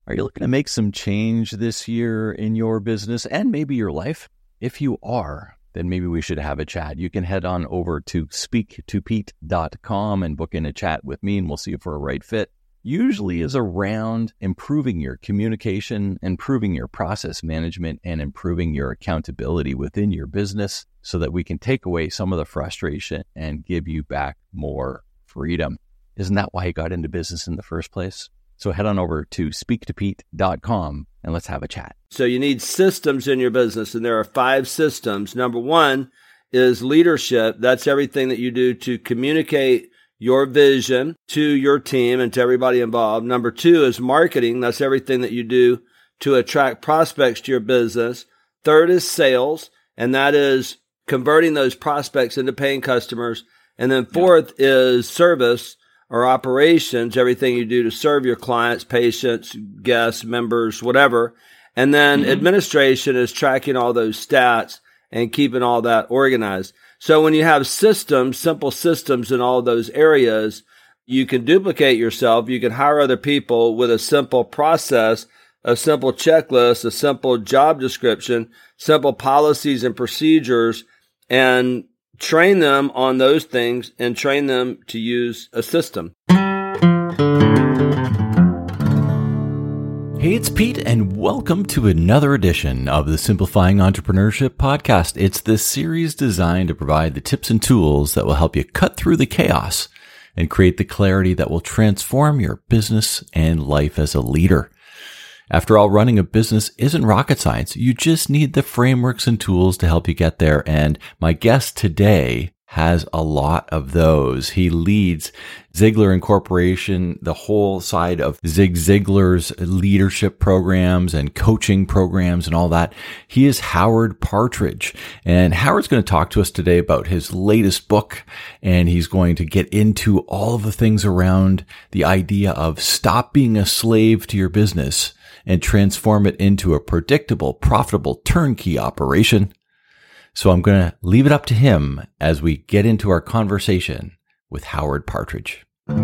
Are you looking to make some change this year in your business and maybe your life? If you are, then maybe we should have a chat. You can head on over to speaktopete.com and book in a chat with me, and we'll see if we're a right fit. Usually is around improving your communication, improving your process management, and improving your accountability within your business so that we can take away some of the frustration and give you back more freedom. Isn't that why you got into business in the first place? So head on over to speaktopete.com and let's have a chat. So you need systems in your business, and there are 5 systems. Number 1 is leadership. That's everything that you do to communicate your vision to your team and to everybody involved. Number 2 is marketing. That's everything that you do to attract prospects to your business. 3rd is sales, and that is converting those prospects into paying customers. And then 4th is service or operations, everything you do to serve your clients, patients, guests, members, whatever. And then administration is tracking all those stats and keeping all that organized. So when you have systems, simple systems in all of those areas, you can duplicate yourself. You can hire other people with a simple process, a simple checklist, a simple job description, simple policies and procedures, and train them on those things and train them to use a system. Hey, it's Pete, and welcome to another edition of the Simplifying Entrepreneurship Podcast. It's this series designed to provide the tips and tools that will help you cut through the chaos and create the clarity that will transform your business and life as a leader. After all, running a business isn't rocket science. You just need the frameworks and tools to help you get there. And my guest today has a lot of those. He leads Ziglar Incorporation, the whole side of Zig Ziglar's leadership programs and coaching programs and all that. He is Howard Partridge. And Howard's going to talk to us today about his latest book. And he's going to get into all of the things around the idea of stop being a slave to your business and transform it into a predictable, profitable turnkey operation. So I'm going to leave it up to him as we get into our conversation with Howard Partridge.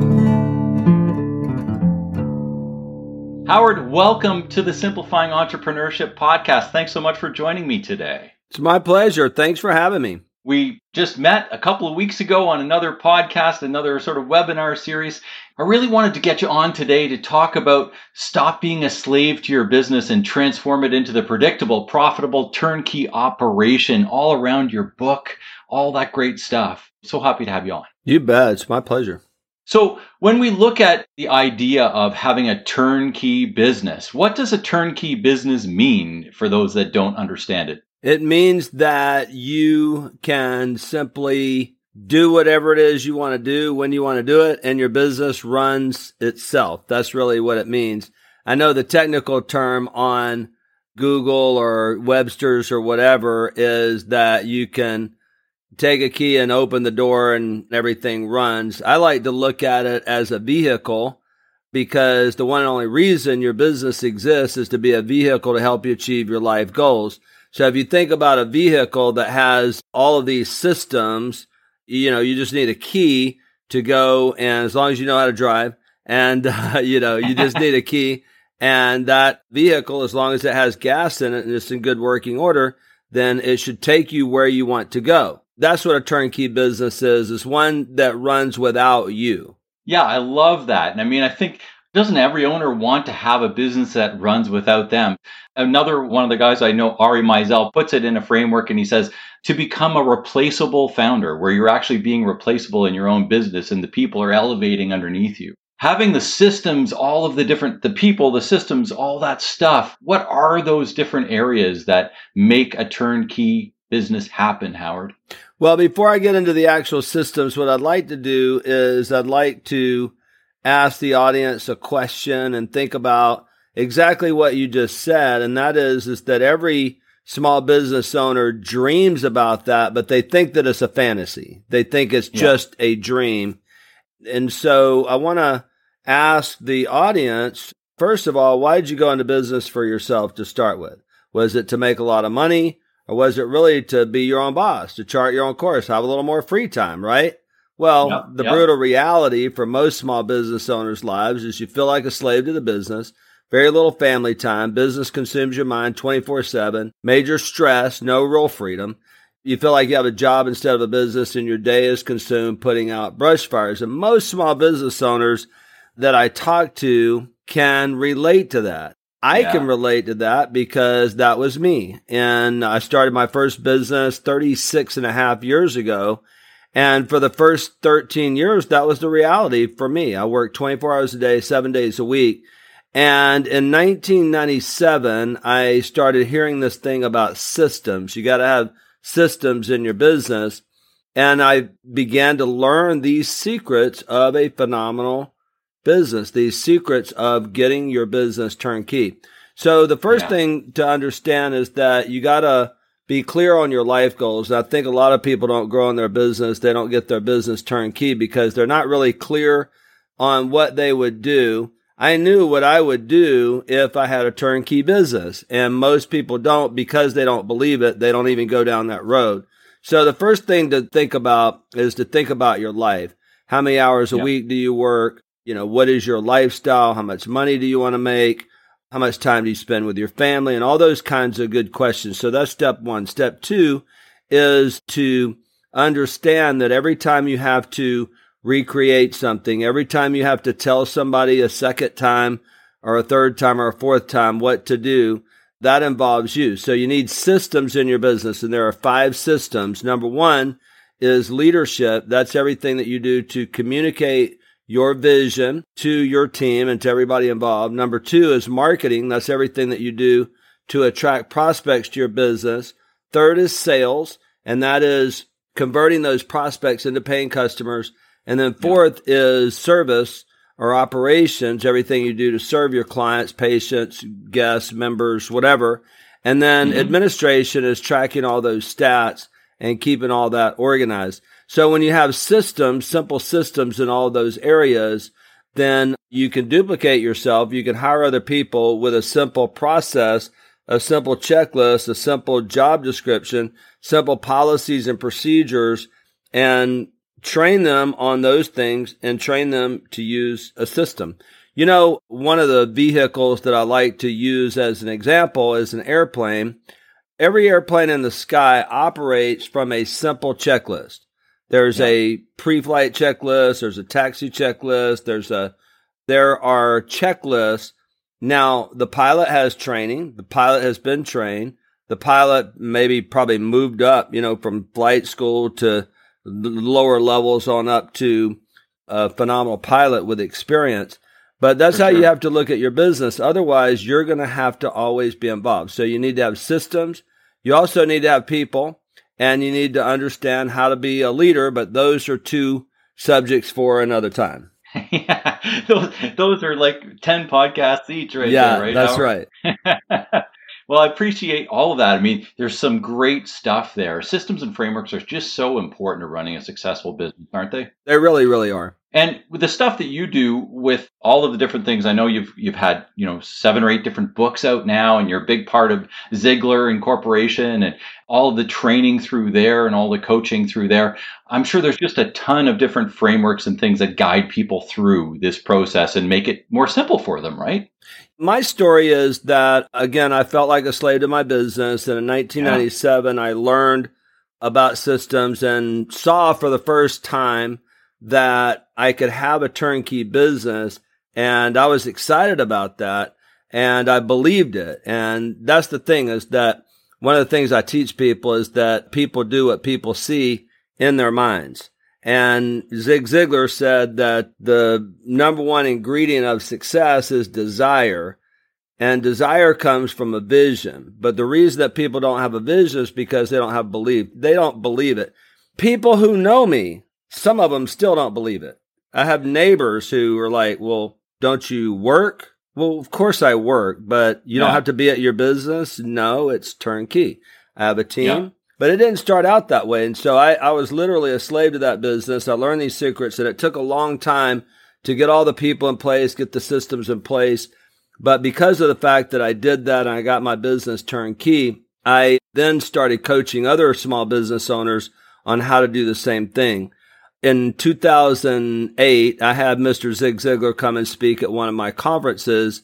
Howard, welcome to the Simplifying Entrepreneurship Podcast. Thanks so much for joining me today. It's my pleasure. Thanks for having me. We just met a couple of weeks ago on another podcast, another sort of webinar series. I really wanted to get you on today to talk about stop being a slave to your business and transform it into the predictable, profitable, turnkey operation all around your book, all that great stuff. So happy to have you on. You bet. It's my pleasure. So when we look at the idea of having a turnkey business, what does a turnkey business mean for those that don't understand it? It means that you can simply do whatever it is you want to do when you want to do it, and your business runs itself. That's really what it means. I know the technical term on Google or Webster's or whatever is that you can take a key and open the door and everything runs. I like to look at it as a vehicle, because the one and only reason your business exists is to be a vehicle to help you achieve your life goals. So if you think about a vehicle that has all of these systems, you just need a key to go, and as long as you know how to drive, and you just need a key, and that vehicle, as long as it has gas in it and it's in good working order, then it should take you where you want to go. That's what a turnkey business is one that runs without you. Yeah, I love that. And I mean, I think, doesn't every owner want to have a business that runs without them? Another one of the guys I know, Ari Meisel, puts it in a framework, and he says to become a replaceable founder, where you're actually being replaceable in your own business and the people are elevating underneath you. Having the systems, all of the people, the systems, all that stuff, what are those different areas that make a turnkey business happen, Howard? Well, before I get into the actual systems, what I'd like to do is I'd like to ask the audience a question and think about exactly what you just said. And that is that every small business owner dreams about that, but they think that it's a fantasy. They think it's just a dream. And so I want to ask the audience, first of all, why did you go into business for yourself to start with? Was it to make a lot of money, or was it really to be your own boss, to chart your own course, have a little more free time, right? Well, the brutal reality for most small business owners' lives is you feel like a slave to the business. very little family time. Business consumes your mind 24/7. Major stress, no real freedom. You feel like you have a job instead of a business, and your day is consumed putting out brush fires. And most small business owners that I talk to can relate to that. I can relate to that because that was me. And I started my first business 36 and a half years ago. And for the first 13 years, that was the reality for me. I worked 24 hours a day, 7 days a week. And in 1997, I started hearing this thing about systems. You got to have systems in your business. And I began to learn these secrets of a phenomenal business, these secrets of getting your business turnkey. So the first thing to understand is that you got to be clear on your life goals. I think a lot of people don't grow in their business. They don't get their business turnkey because they're not really clear on what they would do. I knew what I would do if I had a turnkey business, and most people don't because they don't believe it. They don't even go down that road. So the first thing to think about is to think about your life. How many hours a week do you work? What is your lifestyle? How much money do you want to make? How much time do you spend with your family? And all those kinds of good questions. So that's step one. Step two is to understand that every time you have to recreate something, every time you have to tell somebody a second time or a third time or a fourth time what to do, that involves you. So you need systems in your business, and there are 5 systems. Number one is leadership. That's everything that you do to communicate your vision to your team and to everybody involved. Number 2 is marketing. That's everything that you do to attract prospects to your business. Third is sales, and that is converting those prospects into paying customers. And then fourth is service or operations, everything you do to serve your clients, patients, guests, members, whatever. And then administration is tracking all those stats and keeping all that organized. So when you have systems, simple systems in all those areas, then you can duplicate yourself. You can hire other people with a simple process, a simple checklist, a simple job description, simple policies and procedures, and train them on those things and train them to use a system. One of the vehicles that I like to use as an example is an airplane. Every airplane in the sky operates from a simple checklist. There's a pre-flight checklist. There's a taxi checklist. There are checklists. Now, the pilot has training. The pilot has been trained. The pilot probably moved up, from flight school to lower levels on up to a phenomenal pilot with experience. But that's how you have to look at your business. Otherwise, you're going to have to always be involved. So you need to have systems. You also need to have people, and you need to understand how to be a leader. But those are 2 subjects for another time. Those are like 10 podcasts each right there, right? That's right. Well, I appreciate all of that. I mean, there's some great stuff there. Systems and frameworks are just so important to running a successful business, aren't they? They really, really are. And with the stuff that you do with all of the different things, I know you've had 7 or 8 different books out now, and you're a big part of Ziglar Incorporation and all of the training through there and all the coaching through there. I'm sure there's just a ton of different frameworks and things that guide people through this process and make it more simple for them, right? My story is that, again, I felt like a slave to my business. And in 1997, I learned about systems and saw for the first time that I could have a turnkey business. And I was excited about that. And I believed it. And that's the thing, is that one of the things I teach people is that people do what people see in their minds. And Zig Ziglar said that the number one ingredient of success is desire. And desire comes from a vision. But the reason that people don't have a vision is because they don't have belief. They don't believe it. People who know me, some of them still don't believe it. I have neighbors who are like, well, don't you work? Well, of course I work, but you don't have to be at your business. No, it's turnkey. I have a team. Yeah. But it didn't start out that way. And so I was literally a slave to that business. I learned these secrets, and it took a long time to get all the people in place, get the systems in place. But because of the fact that I did that and I got my business turnkey, I then started coaching other small business owners on how to do the same thing. In 2008, I had Mr. Zig Ziglar come and speak at one of my conferences.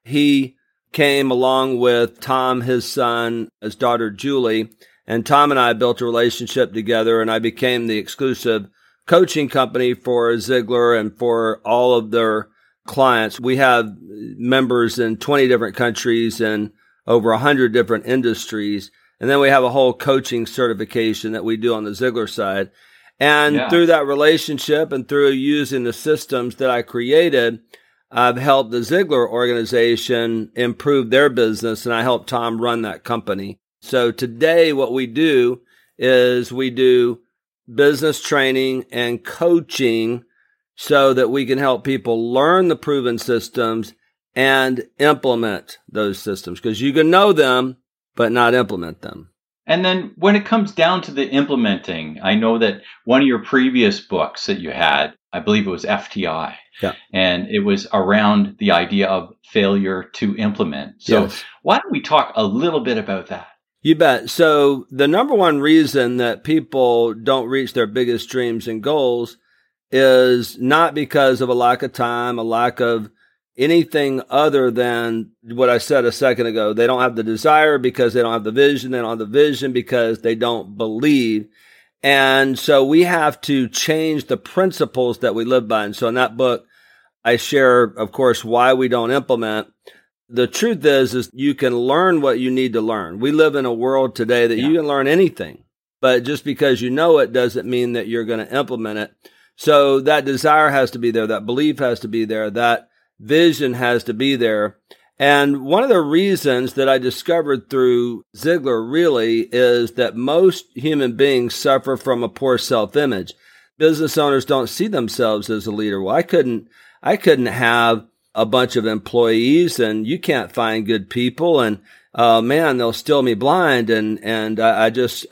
He came along with Tom, his son, his daughter, Julie, and Tom and I built a relationship together, and I became the exclusive coaching company for Ziglar and for all of their clients. We have members in 20 different countries and over 100 different industries. And then we have a whole coaching certification that we do on the Ziglar side. And through that relationship and through using the systems that I created, I've helped the Ziglar organization improve their business, and I helped Tom run that company. So today what we do is we do business training and coaching so that we can help people learn the proven systems and implement those systems, because you can know them, but not implement them. And then when it comes down to the implementing, I know that one of your previous books that you had, I believe it was FTI, and it was around the idea of failure to implement. So why don't we talk a little bit about that? You bet. So the number one reason that people don't reach their biggest dreams and goals is not because of a lack of time, a lack of anything other than what I said a second ago. They don't have the desire because they don't have the vision. They don't have the vision because they don't believe. And so we have to change the principles that we live by. And so in that book, I share, of course, why we don't implement. The truth is you can learn what you need to learn. We live in a world today that you can learn anything, but just because you know it doesn't mean that you're going to implement it. So that desire has to be there. That belief has to be there. That vision has to be there. And one of the reasons that I discovered through Ziglar really is that most human beings suffer from a poor self-image. Business owners don't see themselves as a leader. Well, I couldn't have a bunch of employees and you can't find good people and man, they'll steal me blind and I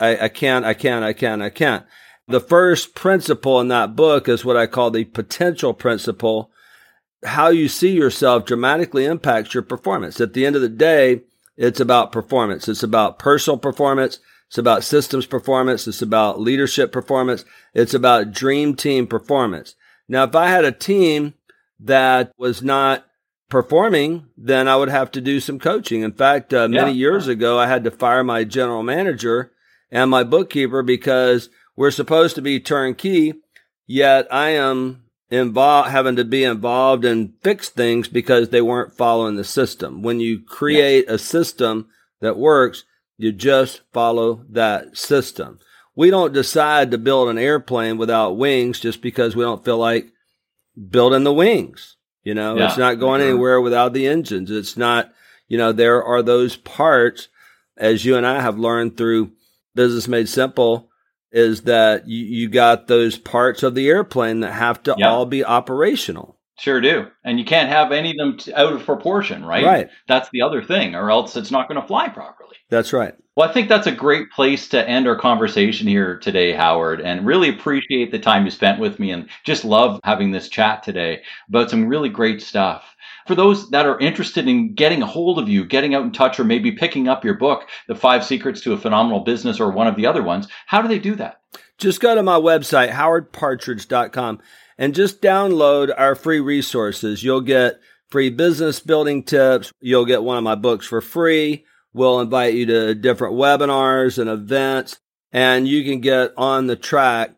can't. The first principle in that book is what I call the potential principle. How you see yourself dramatically impacts your performance. At the end of the day, it's about performance. It's about personal performance. It's about systems performance. It's about leadership performance. It's about dream team performance. Now, if I had a team that was not performing, then I would have to do some coaching. In fact, many years ago, I had to fire my general manager and my bookkeeper because we're supposed to be turnkey, yet I am having to be involved and fix things because they weren't following the system. When you create a system that works, you just follow that system. We don't decide to build an airplane without wings just because we don't feel like building the wings. It's not going anywhere without the engines. It's not, there are those parts, as you and I have learned through Business Made Simple, is that you got those parts of the airplane that have to all be operational. Sure do. And you can't have any of them out of proportion, right? Right. That's the other thing, or else it's not going to fly properly. That's right. Well, I think that's a great place to end our conversation here today, Howard, and really appreciate the time you spent with me and just love having this chat today about some really great stuff. For those that are interested in getting a hold of you, getting out in touch, or maybe picking up your book, The 5 Secrets to a Phenomenal Business, or one of the other ones, how do they do that? Just go to my website, howardpartridge.com, and just download our free resources. You'll get free business building tips. You'll get one of my books for free. We'll invite you to different webinars and events, and you can get on the track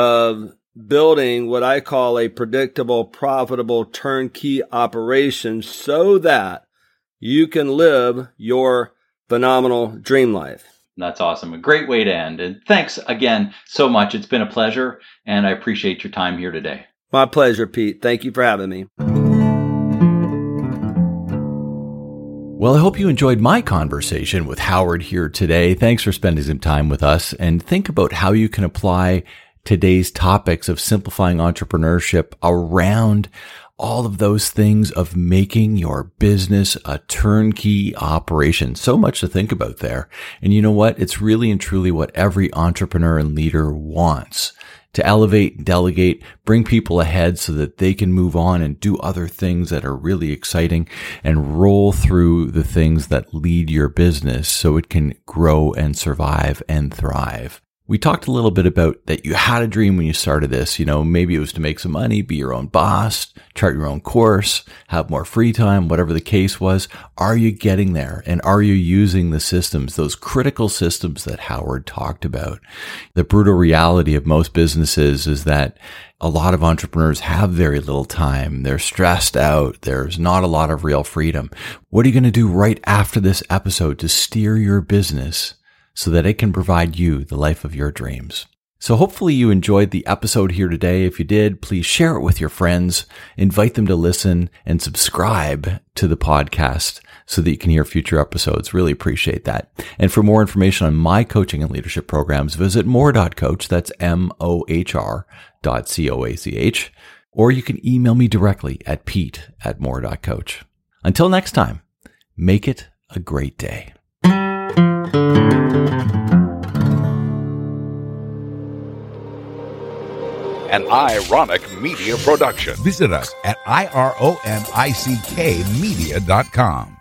of building what I call a predictable, profitable turnkey operation so that you can live your phenomenal dream life. That's awesome. A great way to end. And thanks again so much. It's been a pleasure, and I appreciate your time here today. My pleasure, Pete. Thank you for having me. Well, I hope you enjoyed my conversation with Howard here today. Thanks for spending some time with us, and think about how you can apply today's topics of simplifying entrepreneurship around all of those things of making your business a turnkey operation. So much to think about there. And you know what? It's really and truly what every entrepreneur and leader wants: to elevate, delegate, bring people ahead so that they can move on and do other things that are really exciting and roll through the things that lead your business so it can grow and survive and thrive. We talked a little bit about that you had a dream when you started this. Maybe it was to make some money, be your own boss, chart your own course, have more free time, whatever the case was. Are you getting there? And are you using the systems, those critical systems that Howard talked about? The brutal reality of most businesses is that a lot of entrepreneurs have very little time. They're stressed out. There's not a lot of real freedom. What are you going to do right after this episode to steer your business so that it can provide you the life of your dreams? So hopefully you enjoyed the episode here today. If you did, please share it with your friends, invite them to listen, and subscribe to the podcast so that you can hear future episodes. Really appreciate that. And for more information on my coaching and leadership programs, visit more.coach. That's mohr.coach. Or you can email me directly at pete@more.coach. Until next time, make it a great day. An Ironic Media Production. Visit us at ironickmedia.com.